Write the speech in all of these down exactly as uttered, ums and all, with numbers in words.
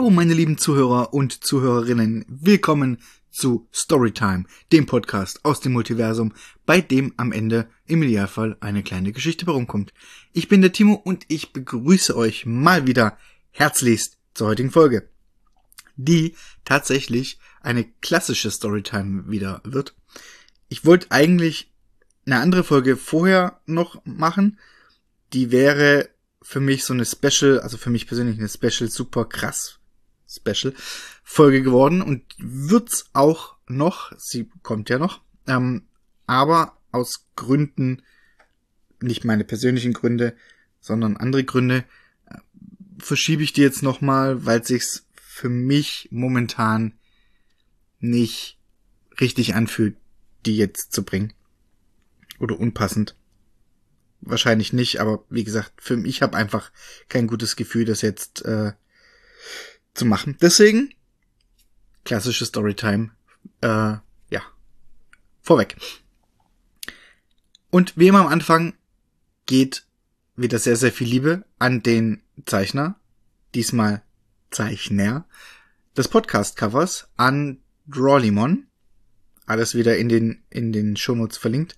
Hallo meine lieben Zuhörer und Zuhörerinnen, willkommen zu Storytime, dem Podcast aus dem Multiversum, bei dem am Ende im Idealfall eine kleine Geschichte herumkommt. Ich bin der Timo und ich begrüße euch mal wieder herzlichst zur heutigen Folge, die tatsächlich eine klassische Storytime wieder wird. Ich wollte eigentlich eine andere Folge vorher noch machen, die wäre für mich so eine Special, also für mich persönlich eine Special, super krass Special Folge geworden und wird's auch noch, sie kommt ja noch, ähm, aber aus Gründen, nicht meine persönlichen Gründe, sondern andere Gründe, äh, verschiebe ich die jetzt nochmal, weil es sich für mich momentan nicht richtig anfühlt, die jetzt zu bringen. Oder unpassend. Wahrscheinlich nicht, aber wie gesagt, für mich, ich habe einfach kein gutes Gefühl, das jetzt äh, zu machen. Deswegen, klassische Storytime, äh, ja, vorweg. Und wie immer am Anfang geht wieder sehr, sehr viel Liebe an den Zeichner, diesmal Zeichner, des Podcast-Covers, an Drawlimon. Alles wieder in den, in den Shownotes verlinkt.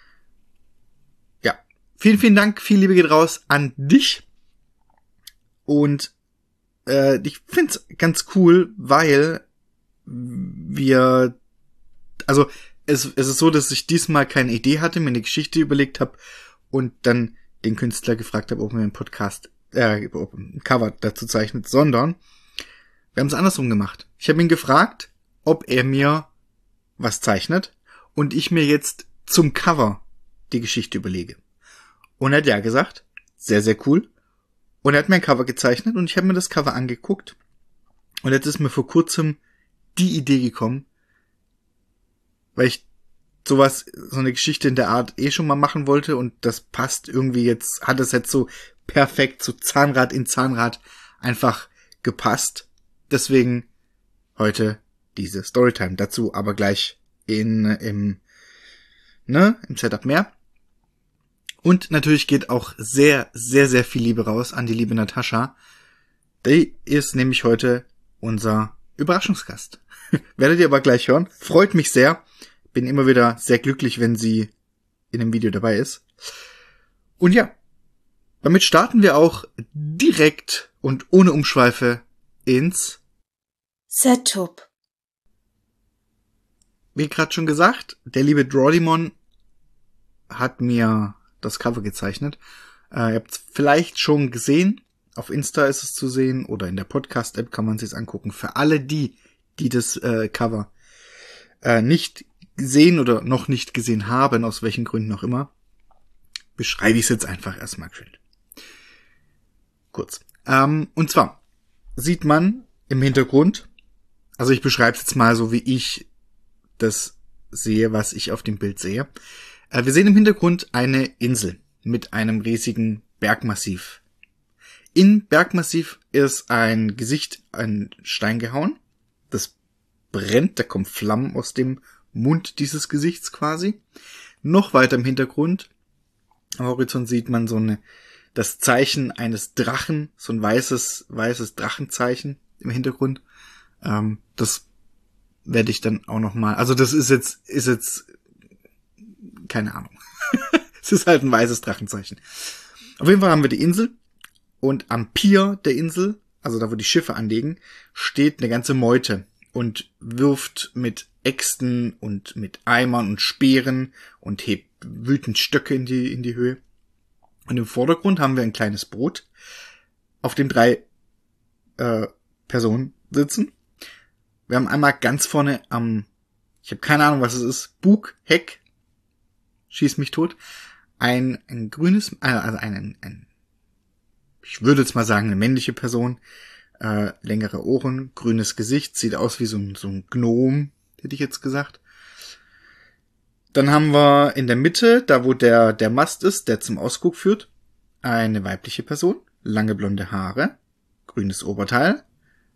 Vielen, vielen Dank, viel Liebe geht raus an dich. Und äh, ich find's ganz cool, weil wir, also es, es ist so, dass ich diesmal keine Idee hatte, mir eine Geschichte überlegt habe und dann den Künstler gefragt habe, ob er einen Podcast, äh, ob ein Cover dazu zeichnet, sondern wir haben es andersrum gemacht. Ich habe ihn gefragt, ob er mir was zeichnet und ich mir jetzt zum Cover die Geschichte überlege. Und er hat ja gesagt, sehr, sehr cool. Und er hat mir ein Cover gezeichnet und ich habe mir das Cover angeguckt. Und jetzt ist mir vor kurzem die Idee gekommen, weil ich sowas, so eine Geschichte in der Art eh schon mal machen wollte und das passt irgendwie jetzt, hat es jetzt so perfekt, so Zahnrad in Zahnrad einfach gepasst. Deswegen heute diese Storytime. Dazu aber gleich in, im, ne, im Setup mehr. Und natürlich geht auch sehr, sehr, sehr viel Liebe raus an die liebe Natascha. Die ist nämlich heute unser Überraschungsgast. Werdet ihr aber gleich hören. Freut mich sehr. Bin immer wieder sehr glücklich, wenn sie in dem Video dabei ist. Und ja, damit starten wir auch direkt und ohne Umschweife ins Setup. Wie gerade schon gesagt, der liebe Drawlimon hat mir das Cover gezeichnet. Äh, ihr habt es vielleicht schon gesehen. Auf Insta ist es zu sehen oder in der Podcast-App kann man es sich angucken. Für alle die, die das äh, Cover äh, nicht gesehen oder noch nicht gesehen haben, aus welchen Gründen auch immer, beschreibe ich es jetzt einfach erstmal schön. Kurz. Ähm, und zwar sieht man im Hintergrund, also ich beschreibe es jetzt mal so, wie ich das sehe, was ich auf dem Bild sehe. Wir sehen im Hintergrund eine Insel mit einem riesigen Bergmassiv. In Bergmassiv ist ein Gesicht an Stein gehauen. Das brennt, da kommen Flammen aus dem Mund dieses Gesichts quasi. Noch weiter im Hintergrund, am Horizont sieht man so eine, das Zeichen eines Drachen, so ein weißes, weißes Drachenzeichen im Hintergrund. Ähm, das werde ich dann auch noch mal, also das ist jetzt, ist jetzt, keine Ahnung. Es ist halt ein weißes Drachenzeichen. Auf jeden Fall haben wir die Insel und am Pier der Insel, also da wo die Schiffe anlegen, steht eine ganze Meute und wirft mit Äxten und mit Eimern und Speeren und hebt wütend Stöcke in die, in die Höhe. Und im Vordergrund haben wir ein kleines Boot, auf dem drei äh, Personen sitzen. Wir haben einmal ganz vorne am, ich habe keine Ahnung, was es ist, Bug, Heck, schieß mich tot, ein, ein grünes, also ein, ein, ich würde jetzt mal sagen, eine männliche Person, äh, längere Ohren, grünes Gesicht, sieht aus wie so ein, so ein Gnom, hätte ich jetzt gesagt. Dann haben wir in der Mitte, da wo der, der Mast ist, der zum Ausguck führt, eine weibliche Person, lange blonde Haare, grünes Oberteil,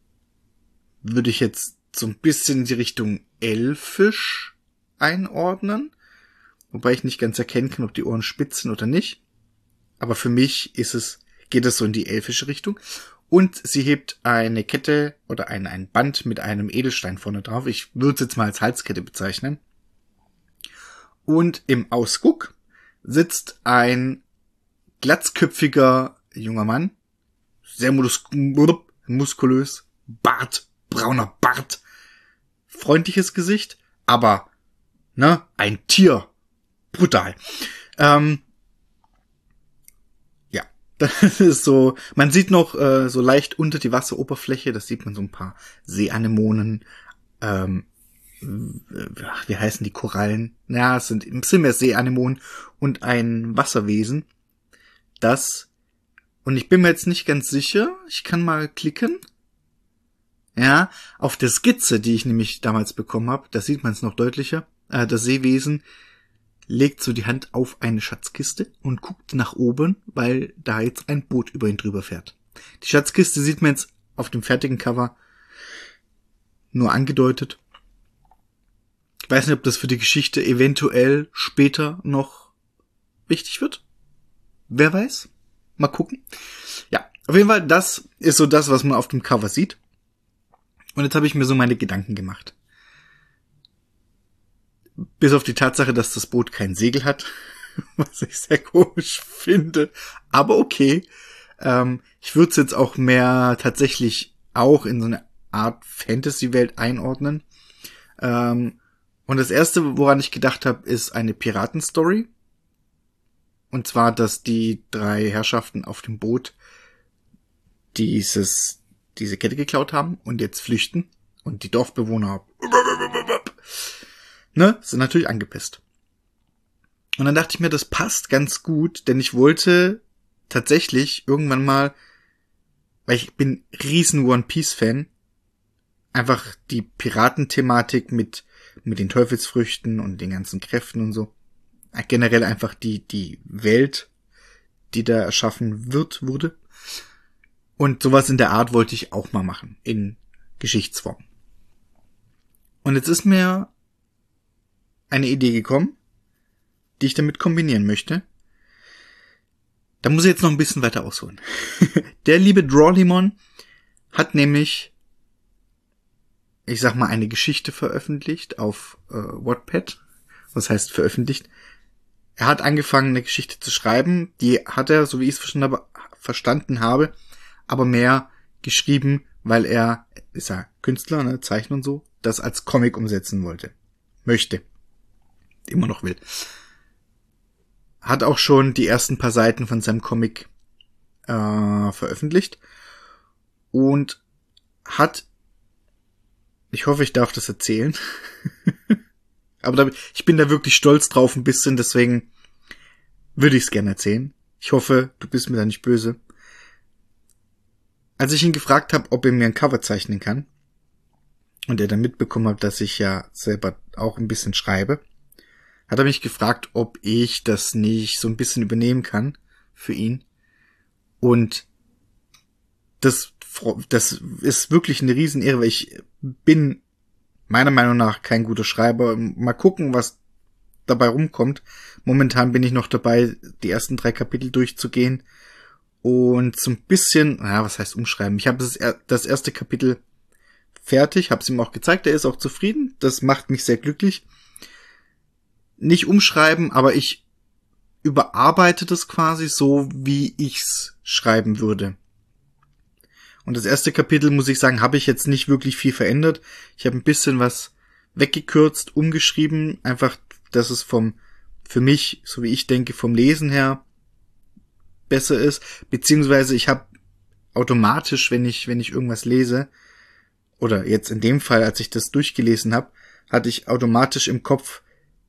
würde ich jetzt so ein bisschen in die Richtung elfisch einordnen. Wobei ich nicht ganz erkennen kann, ob die Ohren spitz sind oder nicht. Aber für mich ist es, geht es so in die elfische Richtung. Und sie hebt eine Kette oder ein, ein Band mit einem Edelstein vorne drauf. Ich würde es jetzt mal als Halskette bezeichnen. Und im Ausguck sitzt ein glatzköpfiger junger Mann. Sehr mus- muskulös. Bart, brauner Bart. Freundliches Gesicht. Aber, ne, ein Tier. Brutal. Ähm, ja, das ist so, man sieht noch äh, so leicht unter die Wasseroberfläche, das sieht man so ein paar Seeanemonen, ähm, wie heißen die Korallen? Ja, es sind im sind mehr Seeanemonen und ein Wasserwesen, das, und ich bin mir jetzt nicht ganz sicher, ich kann mal klicken, ja, auf der Skizze, die ich nämlich damals bekommen habe, da sieht man es noch deutlicher, äh, das Seewesen legt so die Hand auf eine Schatzkiste und guckt nach oben, weil da jetzt ein Boot über ihn drüber fährt. Die Schatzkiste sieht man jetzt auf dem fertigen Cover nur angedeutet. Ich weiß nicht, ob das für die Geschichte eventuell später noch wichtig wird. Wer weiß? Mal gucken. Ja, auf jeden Fall, das ist so das, was man auf dem Cover sieht. Und jetzt habe ich mir so meine Gedanken gemacht. Bis auf die Tatsache, dass das Boot kein Segel hat, was ich sehr komisch finde. Aber okay. Ähm, ich würde es jetzt auch mehr tatsächlich auch in so eine Art Fantasy-Welt einordnen. Ähm, und das erste, woran ich gedacht habe, ist eine Piratenstory. Und zwar, dass die drei Herrschaften auf dem Boot dieses, diese Kette geklaut haben und jetzt flüchten. Und die Dorfbewohner ne, sind natürlich angepisst. Und dann dachte ich mir, das passt ganz gut, denn ich wollte tatsächlich irgendwann mal, weil ich bin riesen One Piece Fan, einfach die Piratenthematik mit mit den Teufelsfrüchten und den ganzen Kräften und so, generell einfach die die Welt, die da erschaffen wird, wurde. Und sowas in der Art wollte ich auch mal machen, in Geschichtsform. Und jetzt ist mir eine Idee gekommen, die ich damit kombinieren möchte. Da muss ich jetzt noch ein bisschen weiter ausholen. Der liebe Drawlimon hat nämlich, ich sag mal, eine Geschichte veröffentlicht auf äh, Wattpad. Was heißt veröffentlicht? Er hat angefangen, eine Geschichte zu schreiben. Die hat er, so wie ich es verstanden habe, verstanden habe, aber mehr geschrieben, weil er, ist ja Künstler, ne, Zeichner und so, das als Comic umsetzen wollte. Möchte. Immer noch will. Hat auch schon die ersten paar Seiten von seinem Comic äh, veröffentlicht und hat, ich hoffe, ich darf das erzählen, aber da, ich bin da wirklich stolz drauf ein bisschen, deswegen würde ich es gerne erzählen. Ich hoffe, du bist mir da nicht böse. Als ich ihn gefragt habe, ob er mir ein Cover zeichnen kann und er dann mitbekommen hat, dass ich ja selber auch ein bisschen schreibe, hat er mich gefragt, ob ich das nicht so ein bisschen übernehmen kann für ihn. Und das, das ist wirklich eine Riesenehre, weil ich bin meiner Meinung nach kein guter Schreiber. Mal gucken, was dabei rumkommt. Momentan bin ich noch dabei, die ersten drei Kapitel durchzugehen und so ein bisschen, naja, was heißt umschreiben? Ich habe das, das erste Kapitel fertig, habe es ihm auch gezeigt, er ist auch zufrieden. Das macht mich sehr glücklich. Nicht umschreiben, aber ich überarbeite das quasi so, wie ich's schreiben würde. Und das erste Kapitel, muss ich sagen, habe ich jetzt nicht wirklich viel verändert. Ich habe ein bisschen was weggekürzt, umgeschrieben, einfach, dass es vom, für mich, so wie ich denke, vom Lesen her besser ist. Beziehungsweise ich habe automatisch, wenn ich, wenn ich irgendwas lese, oder jetzt in dem Fall, als ich das durchgelesen habe, hatte ich automatisch im Kopf,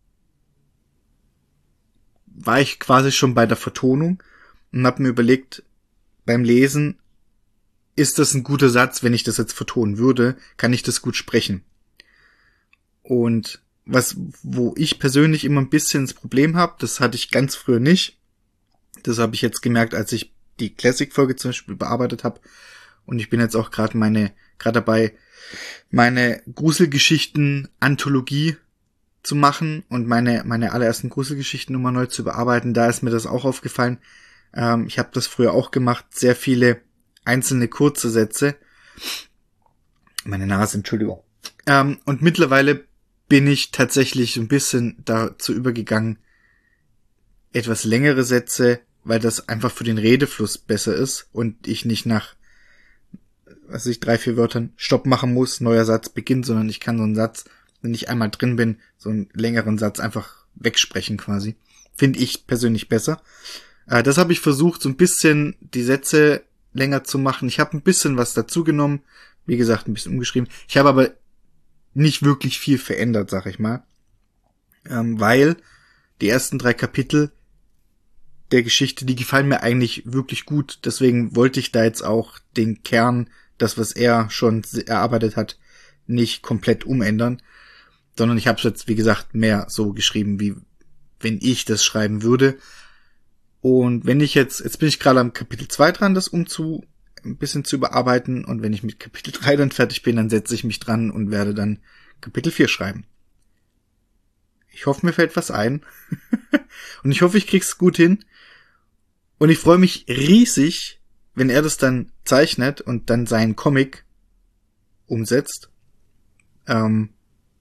war ich quasi schon bei der Vertonung und habe mir überlegt, beim Lesen, ist das ein guter Satz, wenn ich das jetzt vertonen würde, kann ich das gut sprechen. Und was, wo ich persönlich immer ein bisschen das Problem habe, das hatte ich ganz früher nicht. Das habe ich jetzt gemerkt, als ich die Classic-Folge zum Beispiel bearbeitet habe. Und ich bin jetzt auch gerade meine, gerade dabei, meine Gruselgeschichten-Anthologie zu machen und meine meine allerersten Gruselgeschichten nochmal neu zu bearbeiten. Da ist mir das auch aufgefallen. Ähm, ich habe das früher auch gemacht, sehr viele einzelne kurze Sätze. Meine Nase, Entschuldigung. Ähm, und mittlerweile bin ich tatsächlich ein bisschen dazu übergegangen, etwas längere Sätze, weil das einfach für den Redefluss besser ist und ich nicht nach, was weiß ich, drei, vier Wörtern Stopp machen muss, neuer Satz beginnt, sondern ich kann so einen Satz, wenn ich einmal drin bin, so einen längeren Satz einfach wegsprechen quasi. Finde ich persönlich besser. Äh, das habe ich versucht, so ein bisschen die Sätze länger zu machen. Ich habe ein bisschen was dazu genommen, wie gesagt, ein bisschen umgeschrieben. Ich habe aber nicht wirklich viel verändert, sag ich mal. Ähm, weil die ersten drei Kapitel der Geschichte, die gefallen mir eigentlich wirklich gut. Deswegen wollte ich da jetzt auch den Kern, das, was er schon erarbeitet hat, nicht komplett umändern. Sondern ich habe es jetzt, wie gesagt, mehr so geschrieben, wie wenn ich das schreiben würde. Und wenn ich jetzt, jetzt bin ich gerade am Kapitel zwei dran, das umzu, ein bisschen zu überarbeiten. Und wenn ich mit Kapitel drei dann fertig bin, dann setze ich mich dran und werde dann Kapitel vier schreiben. Ich hoffe, mir fällt was ein. Und ich hoffe, ich krieg's gut hin. Und ich freue mich riesig, wenn er das dann zeichnet und dann seinen Comic umsetzt. Ähm,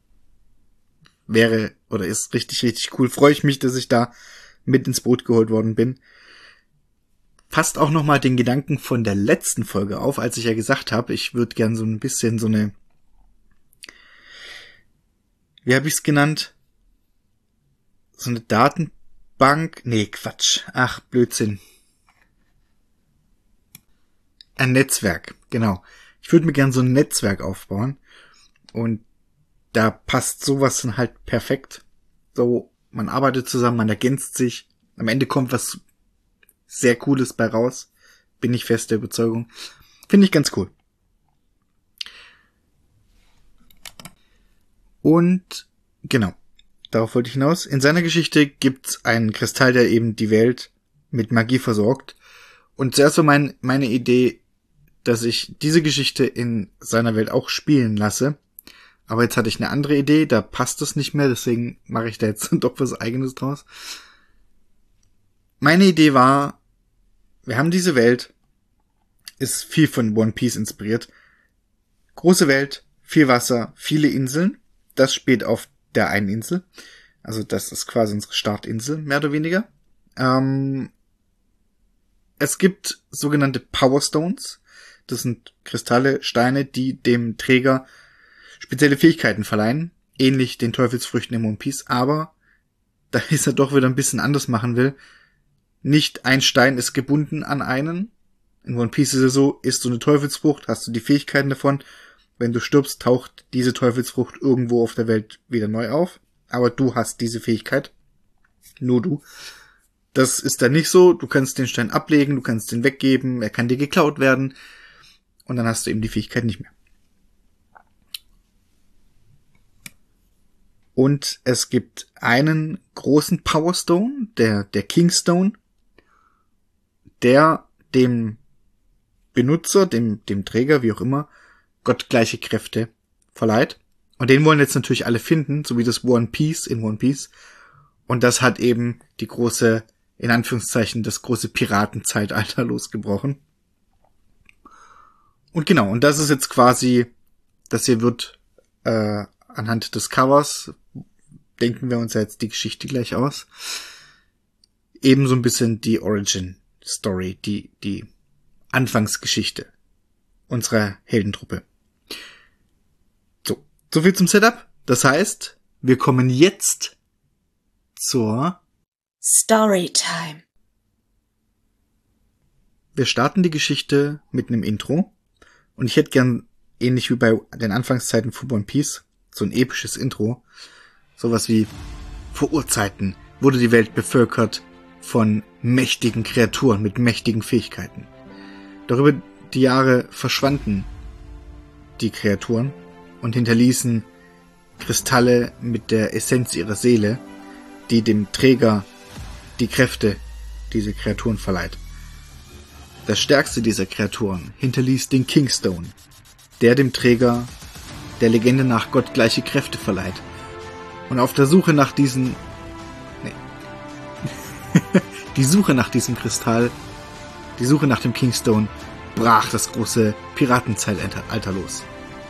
wäre oder ist richtig, richtig cool. Freue ich mich, dass ich da mit ins Boot geholt worden bin. Fasst auch nochmal den Gedanken von der letzten Folge auf, als ich ja gesagt habe, ich würde gern so ein bisschen so eine, wie habe ich es genannt? So eine Datenbank, nee, Quatsch, ach, Blödsinn. Ein Netzwerk, genau. Ich würde mir gern so ein Netzwerk aufbauen und da passt sowas dann halt perfekt. So, man arbeitet zusammen, man ergänzt sich, am Ende kommt was sehr Cooles bei raus, bin ich fest der Überzeugung. Finde ich ganz cool. Und genau, darauf wollte ich hinaus. In seiner Geschichte gibt's einen Kristall, der eben die Welt mit Magie versorgt. Und zuerst war mein, meine Idee, dass ich diese Geschichte in seiner Welt auch spielen lasse. Aber jetzt hatte ich eine andere Idee, da passt es nicht mehr, deswegen mache ich da jetzt doch was Eigenes draus. Meine Idee war, wir haben diese Welt, ist viel von One Piece inspiriert. Große Welt, viel Wasser, viele Inseln. Das spielt auf der einen Insel. Also das ist quasi unsere Startinsel, mehr oder weniger. Ähm, es gibt sogenannte Power Stones. Das sind Kristalle, Steine, die dem Träger spezielle Fähigkeiten verleihen. Ähnlich den Teufelsfrüchten im One Piece. Aber da ist er doch wieder ein bisschen anders machen will. Nicht ein Stein ist gebunden an einen. In One Piece ist es so, isst du eine Teufelsfrucht, hast du die Fähigkeiten davon. Wenn du stirbst, taucht diese Teufelsfrucht irgendwo auf der Welt wieder neu auf. Aber du hast diese Fähigkeit. Nur du. Das ist dann nicht so. Du kannst den Stein ablegen, du kannst den weggeben, er kann dir geklaut werden. Und dann hast du eben die Fähigkeit nicht mehr. Und es gibt einen großen Power Stone, der, der King Stone, der dem Benutzer, dem, dem Träger, wie auch immer, gottgleiche Kräfte verleiht. Und den wollen jetzt natürlich alle finden, so wie das One Piece in One Piece. Und das hat eben die große, in Anführungszeichen, das große Piratenzeitalter losgebrochen. Und genau, und das ist jetzt quasi, das hier wird äh, anhand des Covers, denken wir uns ja jetzt die Geschichte gleich aus, eben so ein bisschen die Origin Story, die, die Anfangsgeschichte unserer Heldentruppe. So, so viel zum Setup. Das heißt, wir kommen jetzt zur Storytime. Wir starten die Geschichte mit einem Intro und ich hätte gern, ähnlich wie bei den Anfangszeiten von One Piece, so ein episches Intro. Sowas wie: Vor Urzeiten wurde die Welt bevölkert von mächtigen Kreaturen mit mächtigen Fähigkeiten. Doch über die Jahre verschwanden die Kreaturen und hinterließen Kristalle mit der Essenz ihrer Seele, die dem Träger die Kräfte dieser Kreaturen verleiht. Das stärkste dieser Kreaturen hinterließ den Kingstone, der dem Träger der Legende nach gottgleiche Kräfte verleiht. Und auf der Suche nach diesen... Nee. die Suche nach diesem Kristall, die Suche nach dem Kingstone, brach das große Piratenzeitalter los.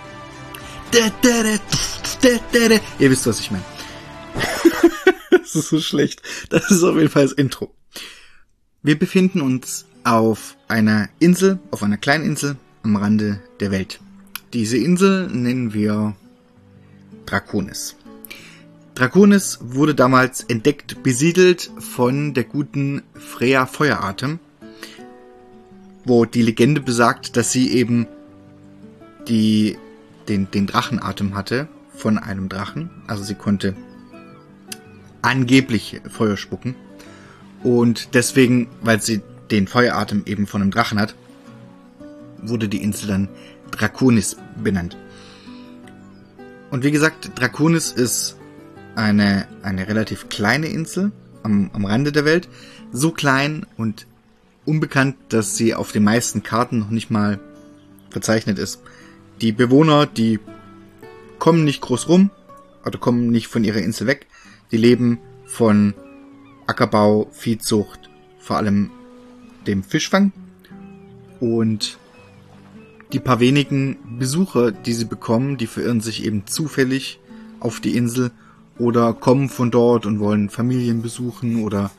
Ihr wisst, was ich meine. Das ist so schlecht. Das ist auf jeden Fall das Intro. Wir befinden uns auf einer Insel, auf einer kleinen Insel am Rande der Welt. Diese Insel nennen wir Draconis. Draconis wurde damals entdeckt, besiedelt von der guten Freya Feueratem, wo die Legende besagt, dass sie eben die, den, den Drachenatem hatte von einem Drachen. Also sie konnte angeblich Feuer spucken. Und deswegen, weil sie den Feueratem eben von einem Drachen hat, wurde die Insel dann Draconis benannt. Und wie gesagt, Draconis ist eine, eine relativ kleine Insel am, am Rande der Welt. So klein und unbekannt, dass sie auf den meisten Karten noch nicht mal verzeichnet ist. Die Bewohner, die kommen nicht groß rum, oder kommen nicht von ihrer Insel weg. Die leben von Ackerbau, Viehzucht, vor allem dem Fischfang. Und die paar wenigen Besucher, die sie bekommen, die verirren sich eben zufällig auf die Insel oder kommen von dort und wollen Familien besuchen oder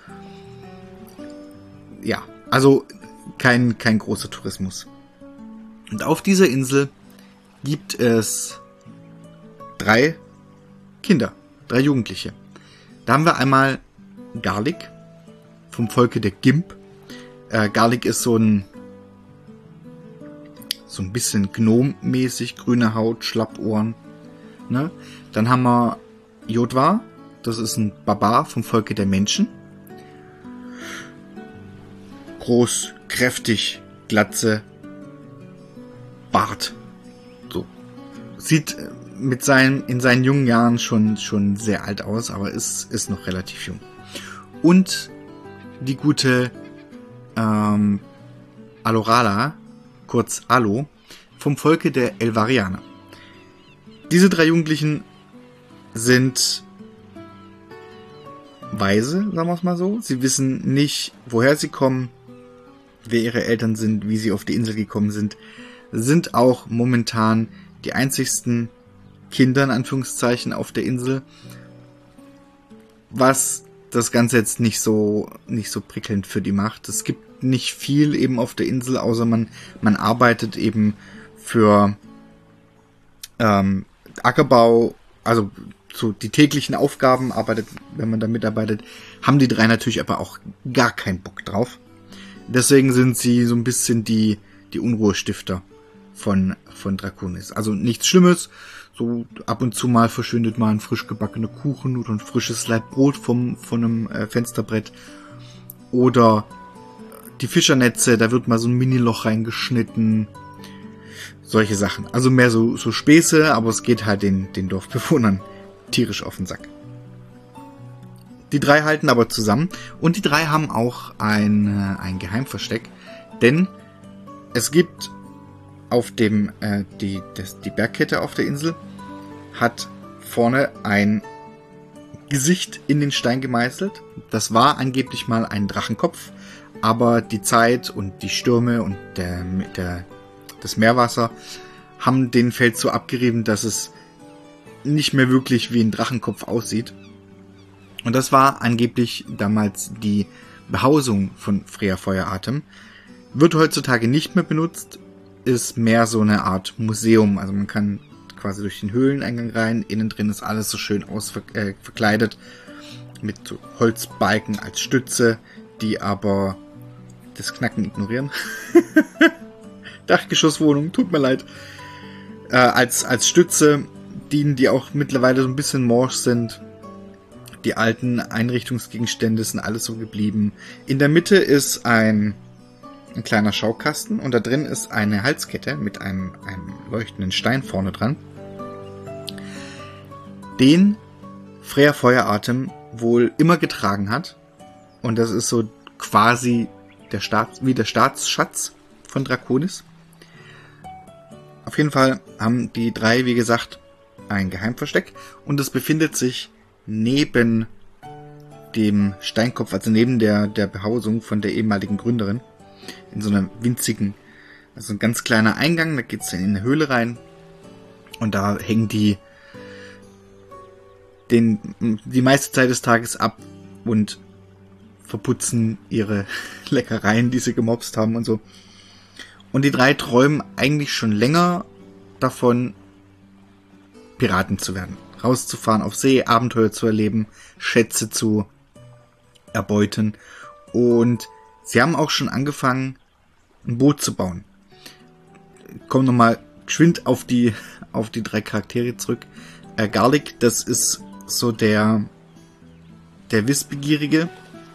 ja, also kein, kein großer Tourismus. Und auf dieser Insel gibt es drei Kinder, drei Jugendliche. Da haben wir einmal Garlic vom Volke der Gimp. Äh, Garlic ist so ein so ein bisschen Gnom-mäßig, grüne Haut, Schlappohren. Ne? Dann haben wir Jodwa, das ist ein Barbar vom Volke der Menschen. Groß, kräftig, Glatze, Bart. So. Sieht mit seinen, in seinen jungen Jahren schon, schon sehr alt aus, aber ist, ist noch relativ jung. Und die gute ähm, Alorala, kurz Alo, vom Volke der Elvarianer. Diese drei Jugendlichen sind weise, sagen wir es mal so. Sie wissen nicht, woher sie kommen, wer ihre Eltern sind, wie sie auf die Insel gekommen sind. Sind auch momentan die einzigsten Kinder, in Anführungszeichen, auf der Insel. Was das Ganze jetzt nicht so, nicht so prickelnd für die macht. Es gibt nicht viel eben auf der Insel, außer man, man arbeitet eben für ähm, Ackerbau, also so die täglichen Aufgaben arbeitet, wenn man da mitarbeitet, haben die drei natürlich aber auch gar keinen Bock drauf. Deswegen sind sie so ein bisschen die, die Unruhestifter von, von Draconis. Also nichts Schlimmes, so ab und zu mal verschwindet mal ein frisch gebackener Kuchen oder ein frisches Laib Brot vom, von einem äh, Fensterbrett. Oder die Fischernetze, da wird mal so ein Mini-Loch reingeschnitten. Solche Sachen. Also mehr so, so Späße, aber es geht halt den, den Dorfbewohnern tierisch auf den Sack. Die drei halten aber zusammen und die drei haben auch ein, ein Geheimversteck, denn es gibt auf dem, äh, die, das, die Bergkette auf der Insel hat vorne ein Gesicht in den Stein gemeißelt. Das war angeblich mal ein Drachenkopf, aber die Zeit und die Stürme und der, der, das Meerwasser haben den Fels so abgerieben, dass es nicht mehr wirklich wie ein Drachenkopf aussieht. Und das war angeblich damals die Behausung von Freya Feueratem. Wird heutzutage nicht mehr benutzt, ist mehr so eine Art Museum. Also man kann quasi durch den Höhleneingang rein, innen drin ist alles so schön ausverkleidet mit so Holzbalken als Stütze, die aber das Knacken ignorieren. Dachgeschosswohnung, tut mir leid. Äh, als, als Stütze dienen, die auch mittlerweile so ein bisschen morsch sind. Die alten Einrichtungsgegenstände sind alles so geblieben. In der Mitte ist ein, ein kleiner Schaukasten und da drin ist eine Halskette mit einem, einem leuchtenden Stein vorne dran, den Freya Feueratem wohl immer getragen hat. Und das ist so quasi der Staats, wie der Staatsschatz von Draconis. Auf jeden Fall haben die drei, wie gesagt, ein Geheimversteck und es befindet sich neben dem Steinkopf, also neben der, der Behausung von der ehemaligen Gründerin, in so einer winzigen Also ein ganz kleiner Eingang, da geht's dann in eine Höhle rein. Und da hängen die den, die meiste Zeit des Tages ab und verputzen ihre Leckereien, die sie gemobst haben und so. Und die drei träumen eigentlich schon länger davon, Piraten zu werden. Rauszufahren auf See, Abenteuer zu erleben, Schätze zu erbeuten. Und sie haben auch schon angefangen, ein Boot zu bauen. Kommen nochmal geschwind auf die, auf die drei Charaktere zurück. Äh, Garlic, das ist so der, der Wissbegierige,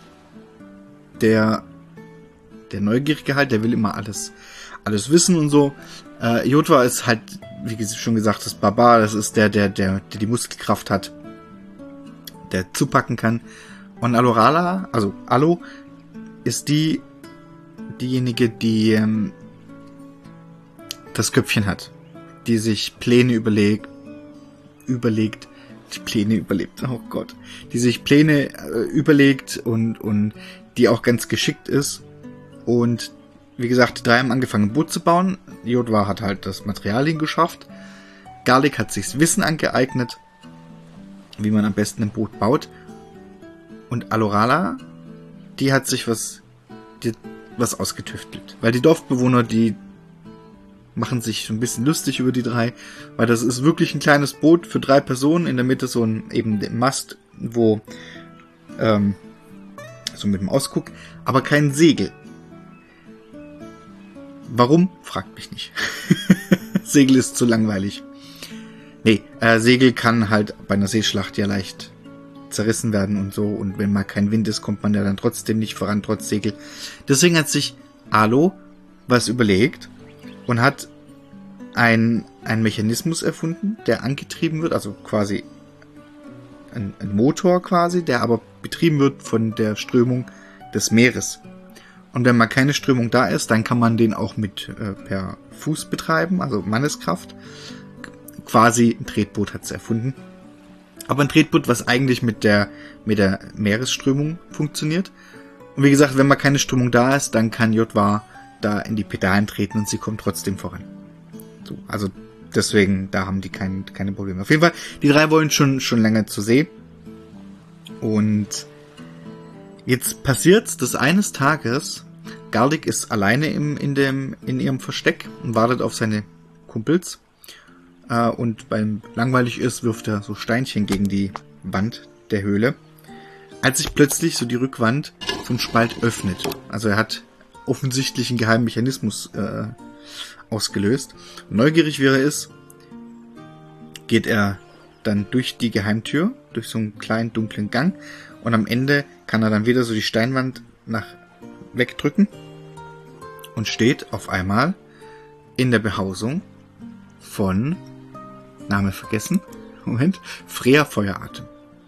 der, der Neugierige halt, der will immer alles, alles wissen und so. Äh, Jotwa ist halt, wie schon gesagt, das Barbar, das ist der, der, der, der die Muskelkraft hat, der zupacken kann. Und Alorala, also Alo, ist die, diejenige, die ähm, das Köpfchen hat, die sich Pläne überlegt, überlegt, die Pläne überlebt, oh Gott, die sich Pläne äh, überlegt und, und die auch ganz geschickt ist. Und wie gesagt, die drei haben angefangen, ein Boot zu bauen. Jotwa hat halt das Materialien geschafft. Garlic hat sich das Wissen angeeignet, wie man am besten ein Boot baut. Und Alorala, die hat sich was, die, was ausgetüftelt. Weil die Dorfbewohner, die machen sich so ein bisschen lustig über die drei, weil das ist wirklich ein kleines Boot für drei Personen, in der Mitte so ein eben der Mast, wo ähm, so mit dem Ausguck, aber kein Segel. Warum? Fragt mich nicht. Segel ist zu langweilig. Nee, äh, Segel kann halt bei einer Seeschlacht ja leicht zerrissen werden und so, und wenn mal kein Wind ist, kommt man ja dann trotzdem nicht voran, trotz Segel. Deswegen hat sich Alo was überlegt und hat ein, ein Mechanismus erfunden, der angetrieben wird, also quasi ein, ein Motor quasi, der aber betrieben wird von der Strömung des Meeres. Und wenn mal keine Strömung da ist, dann kann man den auch mit äh, per Fuß betreiben, also Manneskraft. Quasi ein Tretboot hat es erfunden. Aber ein Tretboot, was eigentlich mit der mit der Meeresströmung funktioniert. Und wie gesagt, wenn mal keine Strömung da ist, dann kann Jotwa da in die Pedalen treten und sie kommt trotzdem voran. So, also deswegen, da haben die kein, keine Probleme. Auf jeden Fall, die drei wollen schon schon lange zur See. Und jetzt passiert's, dass eines Tages Garlic ist alleine im, in dem in ihrem Versteck und wartet auf seine Kumpels. Äh, und beim langweilig ist, wirft er so Steinchen gegen die Wand der Höhle. Als sich plötzlich so die Rückwand zum Spalt öffnet. Also er hat offensichtlich einen geheimen Mechanismus äh, ausgelöst. Und neugierig wie er ist, geht er dann durch die Geheimtür, durch so einen kleinen dunklen Gang, und am Ende kann er dann wieder so die Steinwand nach wegdrücken und steht auf einmal in der Behausung von, Name vergessen, Moment, Freya Feueratem.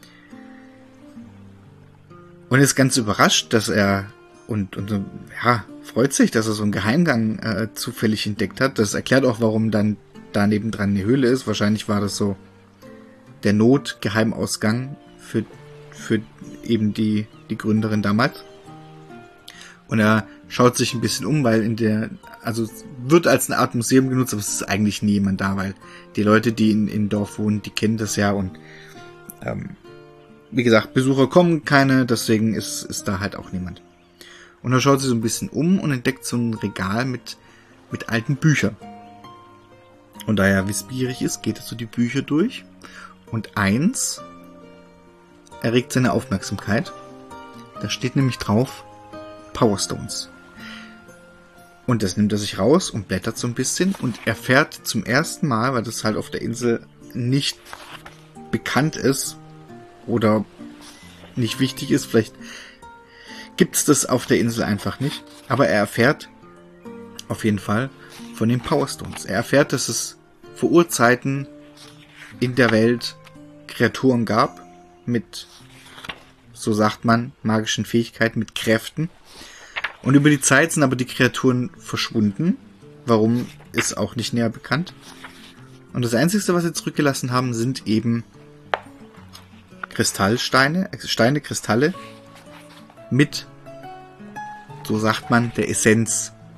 Und ist ganz überrascht, dass er und, und ja, freut sich, dass er so einen Geheimgang äh, zufällig entdeckt hat. Das erklärt auch, warum dann da nebendran eine Höhle ist. Wahrscheinlich war das so der Notgeheimausgang für, für eben die, die Gründerin damals. Und er schaut sich ein bisschen um, weil in der, also es wird als eine Art Museum genutzt, aber es ist eigentlich nie jemand da, weil die Leute, die in, in Dorf wohnen, die kennen das ja, und ähm, wie gesagt, Besucher kommen keine, deswegen ist, ist da halt auch niemand. Und er schaut sich so ein bisschen um und entdeckt so ein Regal mit, mit alten Büchern. Und da er wissbegierig ist, geht er so die Bücher durch. Und eins erregt seine Aufmerksamkeit. Da steht nämlich drauf Power Stones. Und das nimmt er sich raus und blättert so ein bisschen und erfährt zum ersten Mal, weil das halt auf der Insel nicht bekannt ist oder nicht wichtig ist, vielleicht gibt es das auf der Insel einfach nicht, aber er erfährt auf jeden Fall von den Power Stones. Er erfährt, dass es vor Urzeiten in der Welt Kreaturen gab mit, so sagt man, magischen Fähigkeiten, mit Kräften. Und über die Zeit sind aber die Kreaturen verschwunden. Warum, ist auch nicht näher bekannt. Und das Einzige, was sie zurückgelassen haben, sind eben Kristallsteine, Steine, Kristalle mit, so sagt man, der Essenz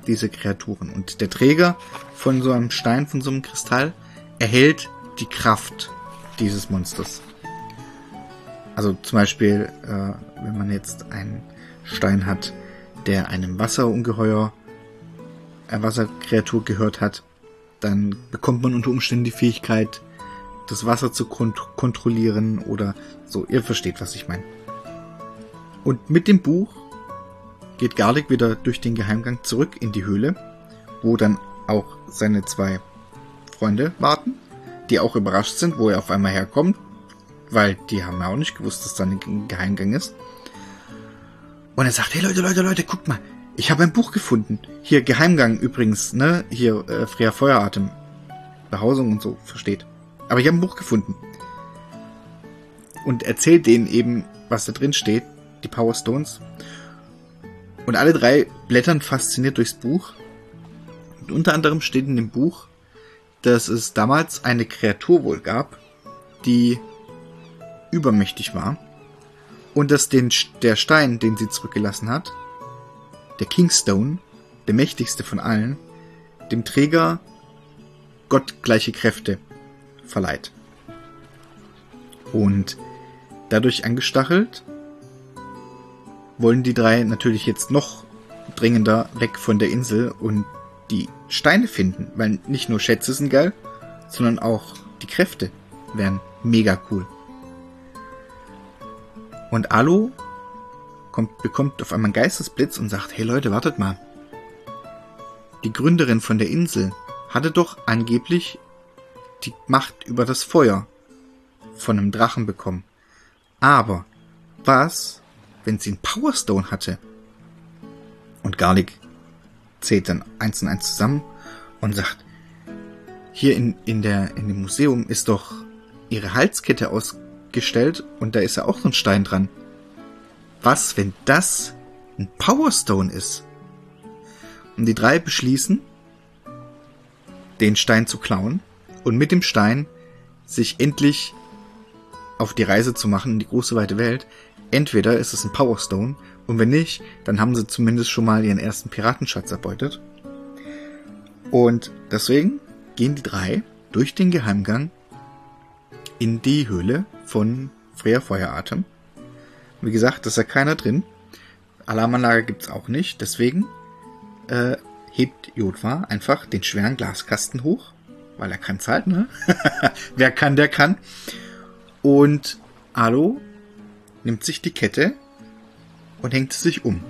diese Kreaturen. Und der Träger von so einem Stein, von so einem Kristall, erhält die Kraft dieses Monsters. Also zum Beispiel, äh, wenn man jetzt einen Stein hat, der einem Wasserungeheuer, eine Wasserkreatur gehört hat, dann bekommt man unter Umständen die Fähigkeit, das Wasser zu kont- kontrollieren oder so. Ihr versteht, was ich meine. Und mit dem Buch geht Garlic wieder durch den Geheimgang zurück in die Höhle, wo dann auch seine zwei Freunde warten, die auch überrascht sind, wo er auf einmal herkommt, weil die haben ja auch nicht gewusst, dass da ein Geheimgang ist. Und er sagt, hey Leute, Leute, Leute, guckt mal, ich habe ein Buch gefunden. Hier, Geheimgang übrigens, ne? Hier, äh, Freya Feueratem. Behausung und so, versteht. Aber ich habe ein Buch gefunden. Und erzählt denen eben, was da drin steht, die Power Stones. Und alle drei blättern fasziniert durchs Buch. Und unter anderem steht in dem Buch, dass es damals eine Kreatur wohl gab, die übermächtig war. Und dass den, der Stein, den sie zurückgelassen hat, der Kingstone, der mächtigste von allen, dem Träger gottgleiche Kräfte verleiht. Und dadurch angestachelt, wollen die drei natürlich jetzt noch dringender weg von der Insel und die Steine finden, weil nicht nur Schätze sind geil, sondern auch die Kräfte wären mega cool. Und Alo kommt, bekommt auf einmal einen Geistesblitz und sagt, hey Leute, wartet mal. Die Gründerin von der Insel hatte doch angeblich die Macht über das Feuer von einem Drachen bekommen. Aber was, wenn sie einen Powerstone hatte? Und Garlic zählt dann eins und eins zusammen und sagt, hier in, in, der, in dem Museum ist doch ihre Halskette ausgestellt und da ist ja auch so ein Stein dran. Was, wenn das ein Powerstone ist? Und die drei beschließen, den Stein zu klauen und mit dem Stein sich endlich auf die Reise zu machen in die große weite Welt. Entweder ist es ein Powerstone und wenn nicht, dann haben sie zumindest schon mal ihren ersten Piratenschatz erbeutet. Und deswegen gehen die drei durch den Geheimgang in die Höhle von Freya Feueratem. Wie gesagt, da ist ja keiner drin. Alarmanlage gibt's auch nicht. Deswegen äh, hebt Jodwa einfach den schweren Glaskasten hoch, weil er kann's halt, ne? Wer kann, der kann. Und Alo nimmt sich die Kette und hängt sie sich um.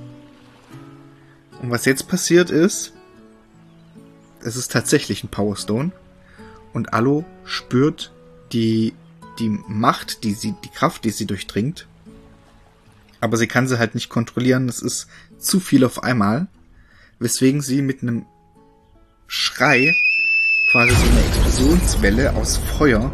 Und was jetzt passiert ist, es ist tatsächlich ein Powerstone und Alo spürt die, die Macht, die sie, die Kraft, die sie durchdringt. Aber sie kann sie halt nicht kontrollieren. Es ist zu viel auf einmal, weswegen sie mit einem Schrei quasi so eine Explosionswelle aus Feuer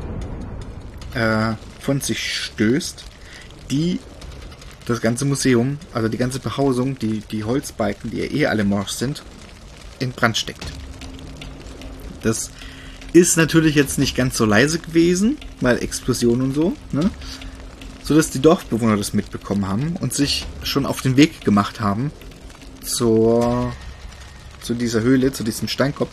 äh, von sich stößt, die das ganze Museum, also die ganze Behausung, die, die Holzbalken, die ja eh alle morsch sind, in Brand steckt. Das ist natürlich jetzt nicht ganz so leise gewesen, weil Explosion und so, ne? So dass die Dorfbewohner das mitbekommen haben und sich schon auf den Weg gemacht haben zur, zu dieser Höhle, zu diesem Steinkopf.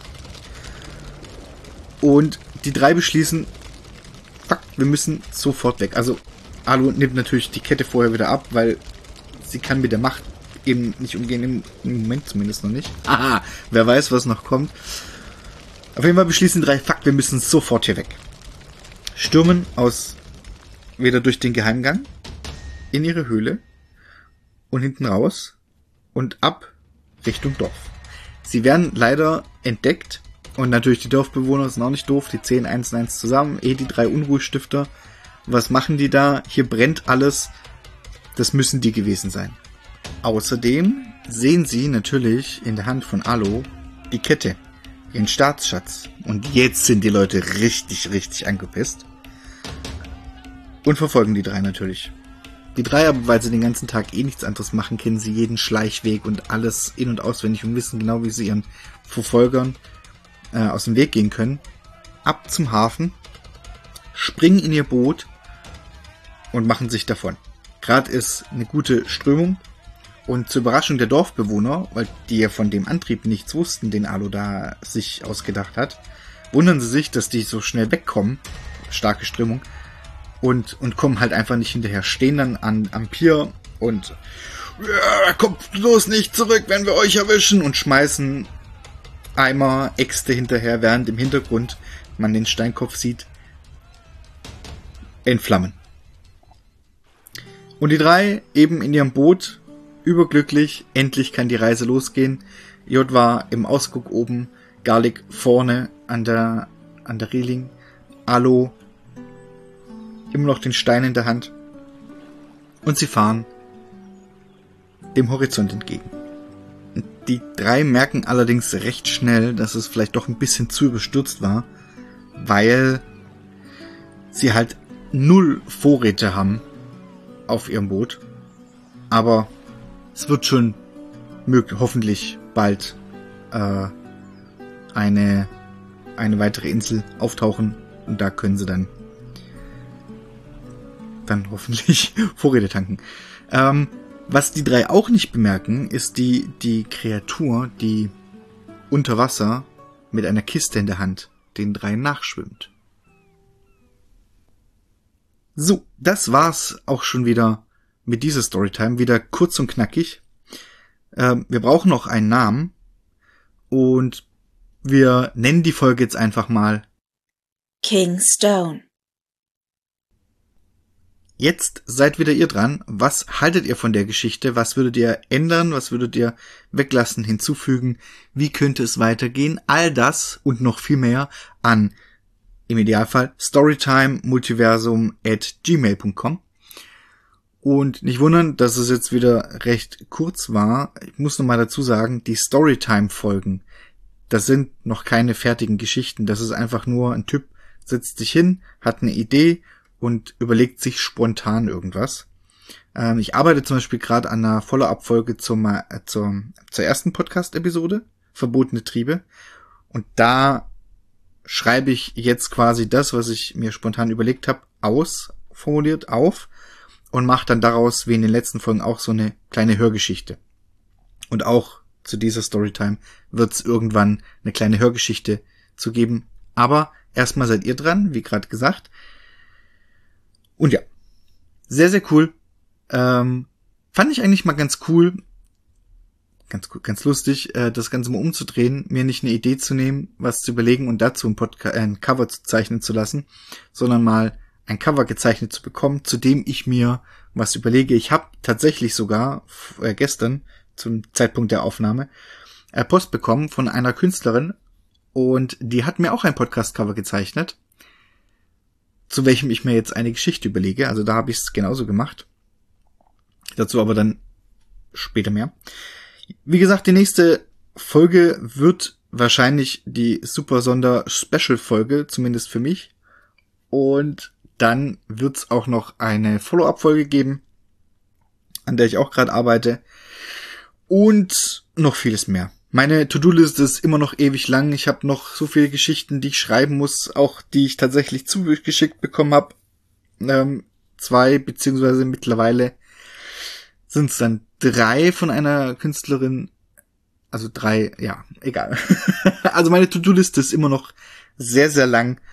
Und die drei beschließen, fuck, wir müssen sofort weg. Also Alo nimmt natürlich die Kette vorher wieder ab, weil sie kann mit der Macht eben nicht umgehen, im, im Moment zumindest noch nicht. Aha, wer weiß, was noch kommt. Auf jeden Fall beschließen die drei, fuck, wir müssen sofort hier weg. Stürmen aus wieder durch den Geheimgang in ihre Höhle und hinten raus und ab Richtung Dorf. Sie werden leider entdeckt und natürlich die Dorfbewohner sind auch nicht doof, die zählen eins und eins zusammen, eh die drei Unruhestifter. Was machen die da? Hier brennt alles. Das müssen die gewesen sein. Außerdem sehen sie natürlich in der Hand von Alo die Kette, ihren Staatsschatz. Und jetzt sind die Leute richtig, richtig angepisst. Und verfolgen die drei natürlich. Die drei aber, weil sie den ganzen Tag eh nichts anderes machen, kennen sie jeden Schleichweg und alles in- und auswendig und wissen genau, wie sie ihren Verfolgern äh, aus dem Weg gehen können. Ab zum Hafen, springen in ihr Boot und machen sich davon. Gerade ist eine gute Strömung Und zur Überraschung der Dorfbewohner, weil die ja von dem Antrieb nichts wussten, den Alo da sich ausgedacht hat, wundern sie sich, dass die so schnell wegkommen, starke Strömung, und, und kommen halt einfach nicht hinterher, stehen dann an, am Pier und ja, kommt bloß nicht zurück, wenn wir euch erwischen, und schmeißen Eimer, Äxte hinterher, während im Hintergrund man den Steinkopf sieht in Flammen. Und die drei eben in ihrem Boot, überglücklich, endlich kann die Reise losgehen. J war im Ausguck oben, Garlic vorne an der, an der Reling, Alo immer noch den Stein in der Hand, und sie fahren dem Horizont entgegen. Die drei merken allerdings recht schnell, dass es vielleicht doch ein bisschen zu überstürzt war, weil sie halt null Vorräte haben auf ihrem Boot. Aber es wird schon möglich, hoffentlich bald äh, eine, eine weitere Insel auftauchen, und da können sie dann dann hoffentlich Vorräte tanken. Ähm, was die drei auch nicht bemerken, ist die, die Kreatur, die unter Wasser mit einer Kiste in der Hand den dreien nachschwimmt. So, das war's auch schon wieder mit dieser Storytime. Wieder kurz und knackig. Ähm, wir brauchen noch einen Namen. Und wir nennen die Folge jetzt einfach mal King Stone. Jetzt seid wieder ihr dran. Was haltet ihr von der Geschichte? Was würdet ihr ändern? Was würdet ihr weglassen, hinzufügen? Wie könnte es weitergehen? All das und noch viel mehr an, im Idealfall, storytimemultiversum at gmail punkt com. Und nicht wundern, dass es jetzt wieder recht kurz war. Ich muss noch mal dazu sagen, die Storytime-Folgen, das sind noch keine fertigen Geschichten. Das ist einfach nur ein Typ, setzt sich hin, hat eine Idee und überlegt sich spontan irgendwas. Ähm, ich arbeite zum Beispiel gerade an einer Follow-up-Folge zum, äh, zur, zur ersten Podcast-Episode, Verbotene Triebe. Und da schreibe ich jetzt quasi das, was ich mir spontan überlegt habe, aus, formuliert auf und mache dann daraus, wie in den letzten Folgen, auch so eine kleine Hörgeschichte. Und auch zu dieser Storytime wird es irgendwann eine kleine Hörgeschichte zu geben. Aber erstmal seid ihr dran, wie gerade gesagt. Und ja, sehr, sehr cool. Ähm, fand ich eigentlich mal ganz cool, ganz cool, ganz lustig, äh, das Ganze mal umzudrehen, mir nicht eine Idee zu nehmen, was zu überlegen und dazu ein, Podca- äh, ein Cover zu zeichnen zu lassen, sondern mal ein Cover gezeichnet zu bekommen, zu dem ich mir was überlege. Ich habe tatsächlich sogar äh, gestern, zum Zeitpunkt der Aufnahme, äh, Post bekommen von einer Künstlerin, und die hat mir auch ein Podcast-Cover gezeichnet, zu welchem ich mir jetzt eine Geschichte überlege. Also da habe ich es genauso gemacht. Dazu aber dann später mehr. Wie gesagt, die nächste Folge wird wahrscheinlich die Super-Sonder-Special-Folge, zumindest für mich. Und dann wird es auch noch eine Follow-up-Folge geben, an der ich auch gerade arbeite. Und noch vieles mehr. Meine To-Do-Liste ist immer noch ewig lang. Ich habe noch so viele Geschichten, die ich schreiben muss, auch die ich tatsächlich zugeschickt bekommen habe. Ähm, zwei, beziehungsweise mittlerweile sind es dann drei von einer Künstlerin. Also drei, ja, egal. Also meine To-Do-Liste ist immer noch sehr, sehr lang.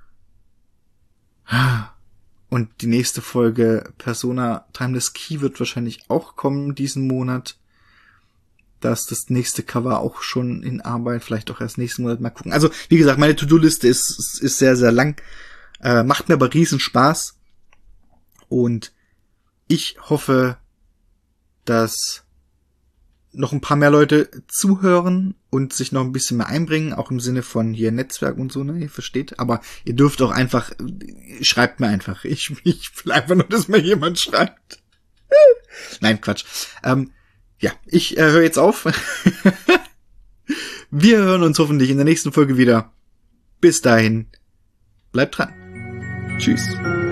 Und die nächste Folge Persona Timeless Key wird wahrscheinlich auch kommen diesen Monat. Da ist das nächste Cover auch schon in Arbeit, vielleicht auch erst nächsten Monat, mal gucken. Also, wie gesagt, meine To-Do-Liste ist, ist sehr, sehr lang. Äh, macht mir aber riesen Spaß. Und ich hoffe, dass noch ein paar mehr Leute zuhören und sich noch ein bisschen mehr einbringen, auch im Sinne von hier Netzwerk und so, ne, ihr versteht. Aber ihr dürft auch einfach, schreibt mir einfach. Ich, ich will einfach nur, dass mir jemand schreibt. Nein, Quatsch. Ähm, Ja, ich äh, höre jetzt auf. Wir hören uns hoffentlich in der nächsten Folge wieder. Bis dahin, bleibt dran. Tschüss.